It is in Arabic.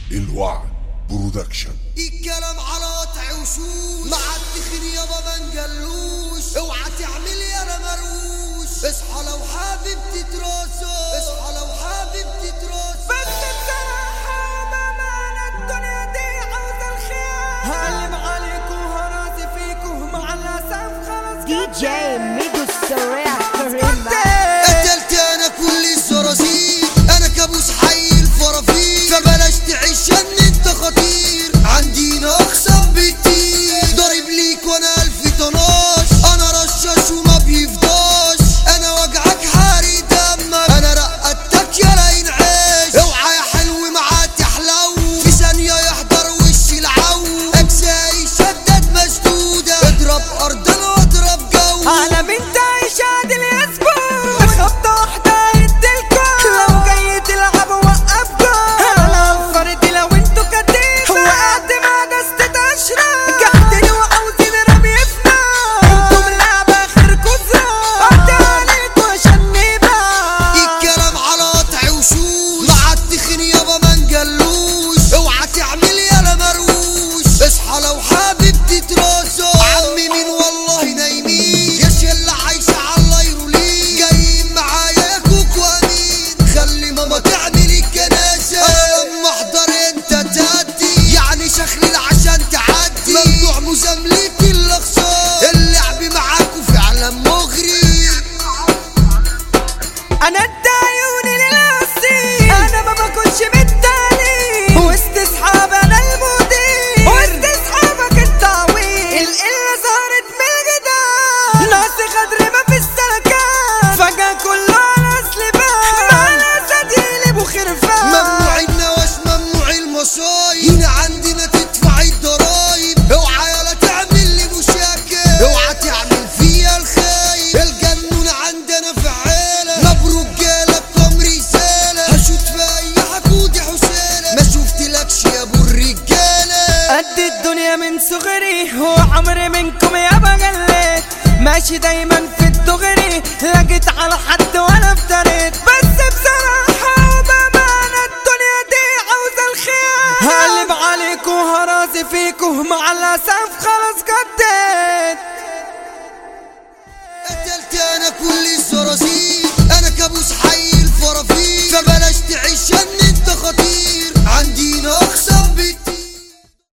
الوعد برودكشن. الكلام على قطع وشوش مع التخين يابا ما نجلوش. اوعى تعمل يا انا مروش. اصحى لو حابب تتراسو، اصحى لو حابب تتراسو. بس بصراحة بأمانة الدنيا دي عاوزة الخير. هقلب عليكم وهرازي فيكم مع الأسف خلاص. دي جي ميدو السراح قتلت انا كل الزرازير، انا كابوس حي الفرافير. فبلاش تعيش ان انت خطير، عندينا اقسم بكتير. ضارب ليك وانا 1000 طناش، انا رشاش وما بيفضاش. انا وجعك حاري دمك، انا رقدتك يا لين عيش. اوعى يا حلو معاه تحلو، في ثانية يحضر وش العو. اجزائي شدد مسدودة، اضرب ارضنا واضرب جو. على بنت عيش عادل يسبوع، خبطة واحدة هيديلكوا. لو جاي تلعب وقفكوا، انا انفردي لو انتوا كتيبة. وقعت مع دستة اشرار، قاعدين وعاوزين رمي فنا. انتم لعبة اخركوا زرار، قضي عليكوا عشان نبقى. الكلام على قطع وشوش مع التخين يابا ما نجلوش. اوعى تعمل يالا مروش، اصحى لو حابب تتراسو. عمي مين والله نايمين، يا شلة عايشة على يرولين. جايين معايا كوك وامين، خلي ماما تعمل الكناسة. انا لما احضر انت تأدي، يعني شخلل عشان تعدي. ممنوع مزاملة الاخصام، اللعب معاكوا فعلا مغري. انا ادي عيوني للقصير، انا ما باكلش بالتاني. وسط اصحابي انا المدير، وسط اصحابك التعويل. القلة ظهرت من الجدار، ناس غدر ما في السلكات. فجأة كله على اصل باب، مع الاسد يقلب وخرفان. ممنوع النواش ممنوع المصايب، هنا عندنا تدفع الضرايب. اوعى يالا تعمل لي مشاكل، اوعى تعمل فيا الخايب. الجنون عندنا فعالة، مبروك جالكم رسالة. هشوت في اي حكودي حسالة، ما شفتلكش يا ابو الرجالة. قد الدنيا من صغري، وعمري منكم يا بجليت. ماشي دايما في الدغري، لا جيت على حد ولا افتريت. بس بصراحة وبأمانة الدنيا دي عاوزة الخير. هقلب عليكم وهرازي فيكم مع الأسف خلاص